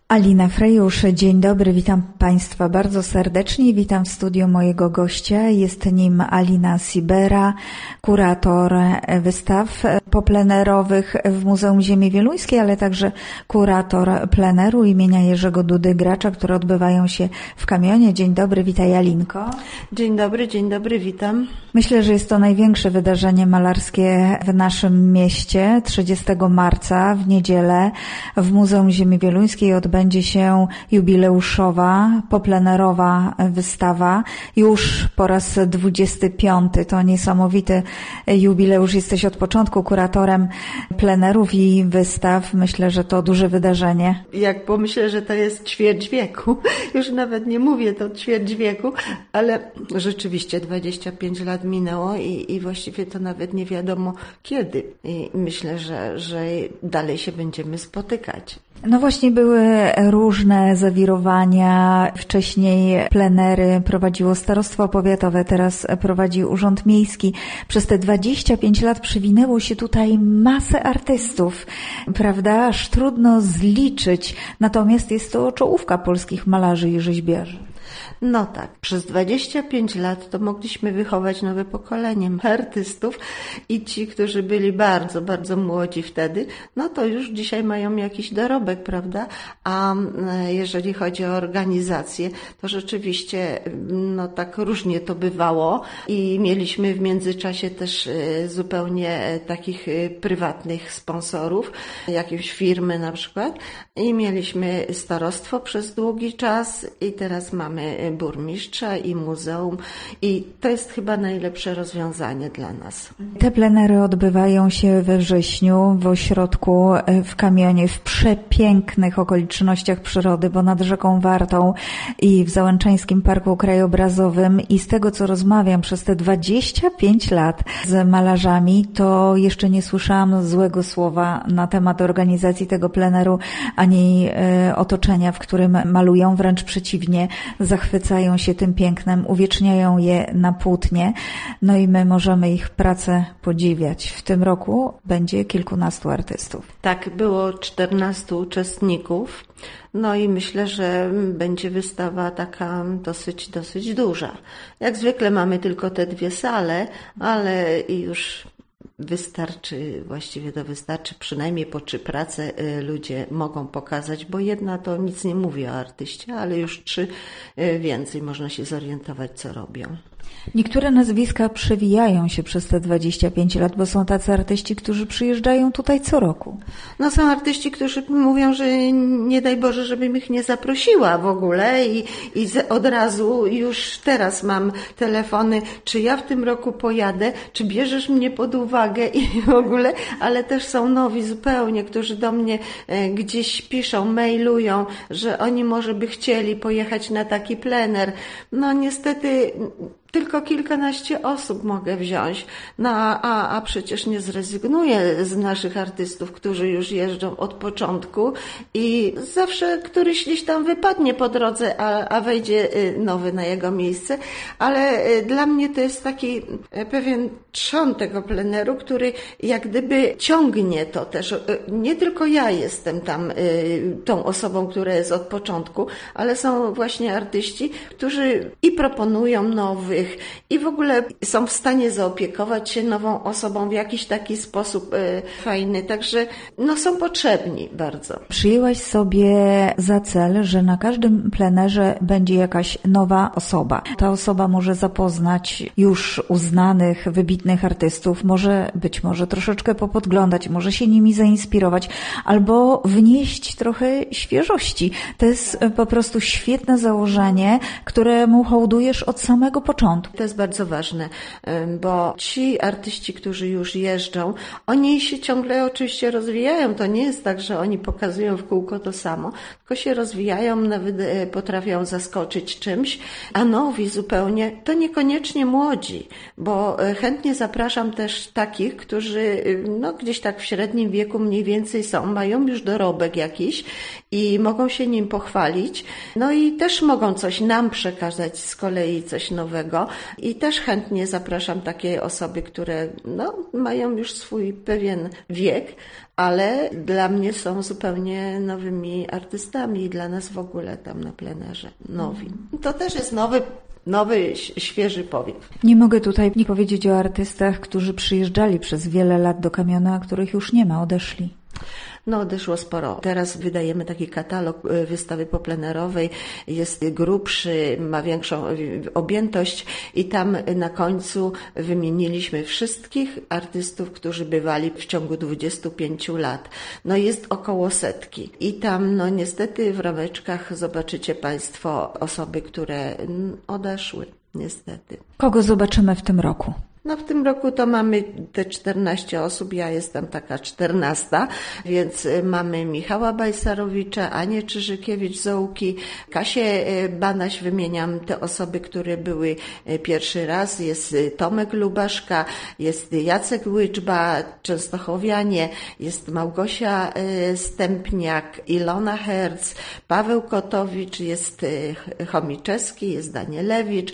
Alina Frejusz, dzień dobry, witam Państwa bardzo serdecznie, witam w studiu mojego gościa, jest nim Alina Sibera, kurator wystaw poplenerowych w Muzeum Ziemi Wieluńskiej, ale także kurator pleneru imienia Jerzego Dudy Gracza, które odbywają się w Kamionie. Dzień dobry, witaj Alinko. Dzień dobry, witam. Myślę, że jest to największe wydarzenie malarskie w naszym mieście. 30 marca w niedzielę w Muzeum Ziemi Wieluńskiej odbędzie się jubileuszowa, poplenerowa wystawa. Już po raz 25. To niesamowity jubileusz. Jesteś od początku kuratorem plenerów i wystaw. Myślę, że to duże wydarzenie. Jak pomyślę, że to jest ćwierć wieku. Już nawet nie mówię to ćwierć wieku, ale rzeczywiście 25 lat minęło i właściwie to nawet nie wiadomo kiedy. I myślę, że dalej się będziemy spotykać. No właśnie były różne zawirowania. Wcześniej plenery prowadziło Starostwo Powiatowe, teraz prowadzi Urząd Miejski. Przez te 25 lat przywinęło się tutaj masę artystów, prawda? Aż trudno zliczyć. Natomiast jest to czołówka polskich malarzy i rzeźbiarzy. No tak, przez 25 lat to mogliśmy wychować nowe pokolenie artystów i ci, którzy byli bardzo, bardzo młodzi wtedy, no to już dzisiaj mają jakiś dorobek, prawda? A jeżeli chodzi o organizację, to rzeczywiście no tak różnie to bywało i mieliśmy w międzyczasie też zupełnie takich prywatnych sponsorów, jakieś firmy na przykład i mieliśmy starostwo przez długi czas i teraz mamy burmistrza i muzeum i to jest chyba najlepsze rozwiązanie dla nas. Te plenery odbywają się we wrześniu w ośrodku w Kamionie, w przepięknych okolicznościach przyrody, bo nad rzeką Wartą i w Załęczańskim Parku Krajobrazowym i z tego, co rozmawiam przez te 25 lat z malarzami, to jeszcze nie słyszałam złego słowa na temat organizacji tego pleneru, ani otoczenia, w którym malują, wręcz przeciwnie, zachwycają się tym pięknem, uwieczniają je na płótnie, no i my możemy ich pracę podziwiać. W tym roku będzie kilkunastu artystów. Tak, było 14 uczestników, no i myślę, że będzie wystawa taka dosyć duża. Jak zwykle mamy tylko te 2 sale, ale już wystarczy przynajmniej po 3 prace ludzie mogą pokazać, bo jedna to nic nie mówi o artyście, ale już 3 więcej można się zorientować, co robią. Niektóre nazwiska przewijają się przez te 25 lat, bo są tacy artyści, którzy przyjeżdżają tutaj co roku. No są artyści, którzy mówią, że nie daj Boże, żebym ich nie zaprosiła w ogóle i od razu już teraz mam telefony, czy ja w tym roku pojadę, czy bierzesz mnie pod uwagę i w ogóle, ale też są nowi zupełnie, którzy do mnie gdzieś piszą, mailują, że oni może by chcieli pojechać na taki plener. No niestety tylko kilkanaście osób mogę wziąć, no a przecież nie zrezygnuję z naszych artystów, którzy już jeżdżą od początku i zawsze któryś gdzieś tam wypadnie po drodze, a wejdzie nowy na jego miejsce, ale dla mnie to jest taki pewien trzon tego pleneru, który jak gdyby ciągnie to też. Nie tylko ja jestem tam tą osobą, która jest od początku, ale są właśnie artyści, którzy i proponują nowych, i w ogóle są w stanie zaopiekować się nową osobą w jakiś taki sposób fajny, także no są potrzebni bardzo. Przyjęłaś sobie za cel, że na każdym plenerze będzie jakaś nowa osoba. Ta osoba może zapoznać już uznanych, wybitnych artystów, być może troszeczkę popodglądać, może się nimi zainspirować, albo wnieść trochę świeżości. To jest po prostu świetne założenie, któremu hołdujesz od samego początku. To jest bardzo ważne, bo ci artyści, którzy już jeżdżą, oni się ciągle oczywiście rozwijają. To nie jest tak, że oni pokazują w kółko to samo, tylko się rozwijają, nawet potrafią zaskoczyć czymś, a nowi zupełnie to niekoniecznie młodzi, bo chętnie zapraszam też takich, którzy no gdzieś tak w średnim wieku mniej więcej są, mają już dorobek jakiś i mogą się nim pochwalić, no i też mogą coś nam przekazać z kolei, coś nowego. nowego i też chętnie zapraszam takie osoby, które mają już swój pewien wiek, ale dla mnie są zupełnie nowymi artystami i dla nas w ogóle tam na plenerze nowi. To też jest nowy, świeży powiew. Nie mogę tutaj nie powiedzieć o artystach, którzy przyjeżdżali przez wiele lat do Kamiona, a których już nie ma, odeszli. Odeszło sporo. Teraz wydajemy taki katalog wystawy poplenerowej. Jest grubszy, ma większą objętość i tam na końcu wymieniliśmy wszystkich artystów, którzy bywali w ciągu 25 lat. Jest około 100. I tam niestety w rameczkach zobaczycie Państwo osoby, które odeszły, niestety. Kogo zobaczymy w tym roku? W tym roku to mamy te 14 osób, ja jestem taka 14, więc mamy Michała Bajsarowicza, Anię Czyżykiewicz-Zołki, Kasię Banaś, wymieniam te osoby, które były pierwszy raz, jest Tomek Lubaszka, jest Jacek Łyczba, Częstochowianie, jest Małgosia Stępniak, Ilona Herz, Paweł Kotowicz, jest Chomiczewski, jest Danielewicz,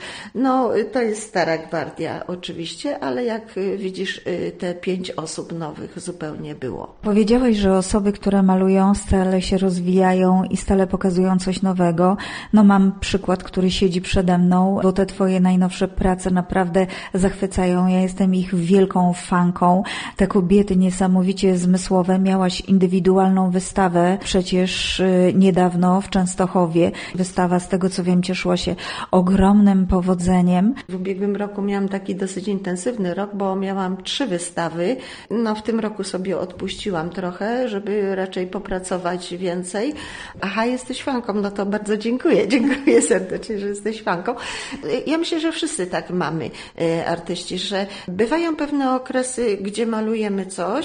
to jest stara gwardia oczywiście, ale jak widzisz, te 5 osób nowych zupełnie było. Powiedziałaś, że osoby, które malują, stale się rozwijają i stale pokazują coś nowego. Mam przykład, który siedzi przede mną, bo te twoje najnowsze prace naprawdę zachwycają. Ja jestem ich wielką fanką. Te kobiety niesamowicie zmysłowe. Miałaś indywidualną wystawę przecież niedawno w Częstochowie. Wystawa, z tego co wiem, cieszyła się ogromnym powodzeniem. W ubiegłym roku miałam taki dosyć intensywny rok, bo miałam 3 wystawy. W tym roku sobie odpuściłam trochę, żeby raczej popracować więcej. Aha, jesteś fanką, to bardzo dziękuję. Dziękuję serdecznie, że jesteś fanką. Ja myślę, że wszyscy tak mamy, artyści, że bywają pewne okresy, gdzie malujemy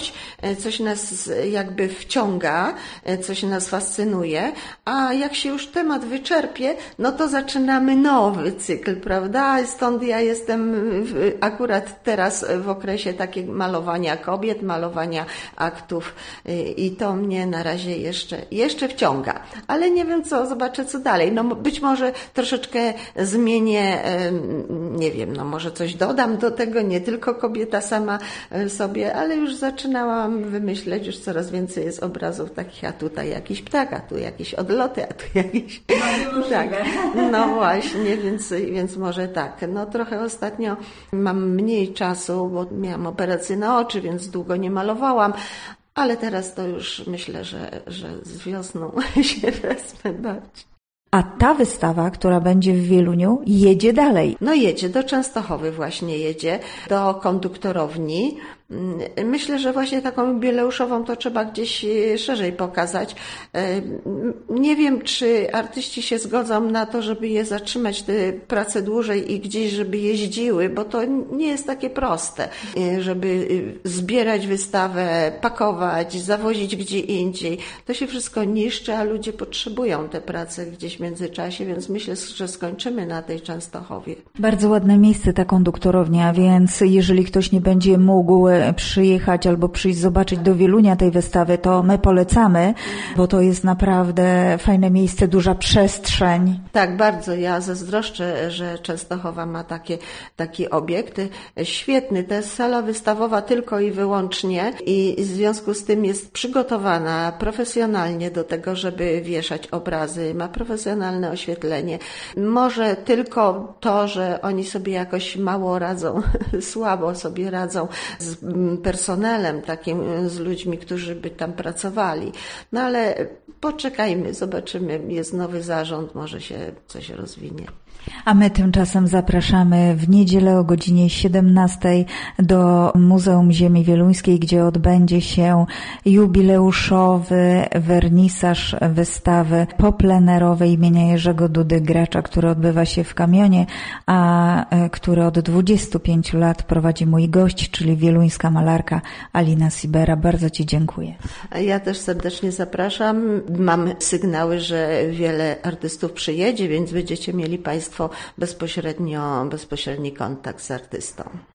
coś nas jakby wciąga, coś nas fascynuje, a jak się już temat wyczerpie, to zaczynamy nowy cykl, prawda? Stąd ja jestem akurat teraz w okresie takiego malowania kobiet, malowania aktów i to mnie na razie jeszcze wciąga. Ale nie wiem zobaczę co dalej. Być może troszeczkę zmienię, nie wiem, może coś dodam do tego, nie tylko kobieta sama sobie, ale już zaczynałam wymyśleć, już coraz więcej jest obrazów takich, a tutaj jakiś ptak, a tu jakieś odloty, a tu jakiś... Tak. Właśnie, więc może tak. Trochę ostatnio mam mniej czasu, bo miałam operację na oczy, więc długo nie malowałam, ale teraz to już myślę, że z wiosną się wezmę bardziej. A ta wystawa, która będzie w Wieluniu, jedzie dalej. Jedzie, do Częstochowy właśnie jedzie, do konduktorowni. Myślę, że właśnie taką jubileuszową to trzeba gdzieś szerzej pokazać. Nie wiem, czy artyści się zgodzą na to, żeby je zatrzymać, te prace dłużej i gdzieś, żeby jeździły, bo to nie jest takie proste, żeby zbierać wystawę, pakować, zawozić gdzie indziej. To się wszystko niszczy, a ludzie potrzebują te prace gdzieś w międzyczasie, więc myślę, że skończymy na tej Częstochowie. Bardzo ładne miejsce ta konduktorownia, więc jeżeli ktoś nie będzie mógł przyjechać albo przyjść zobaczyć do Wielunia tej wystawy, to my polecamy, bo to jest naprawdę fajne miejsce, duża przestrzeń. Tak, bardzo. Ja zazdroszczę, że Częstochowa ma taki obiekt. Świetny. To jest sala wystawowa tylko i wyłącznie i w związku z tym jest przygotowana profesjonalnie do tego, żeby wieszać obrazy. Ma profesjonalne oświetlenie. Może tylko to, że oni sobie jakoś mało radzą, słabo sobie radzą z personelem, takim z ludźmi, którzy by tam pracowali. Ale poczekajmy, zobaczymy. Jest nowy zarząd, może się coś rozwinie. A my tymczasem zapraszamy w niedzielę o godzinie 17 do Muzeum Ziemi Wieluńskiej, gdzie odbędzie się jubileuszowy wernisaż wystawy poplenerowej imienia Jerzego Dudy Gracza, który odbywa się w Kamionie, a który od 25 lat prowadzi mój gość, czyli wieluńska malarka Alina Sibera. Bardzo Ci dziękuję. Ja też serdecznie zapraszam. Mam sygnały, że wiele artystów przyjedzie, więc będziecie mieli Państwo bezpośredni kontakt z artystą.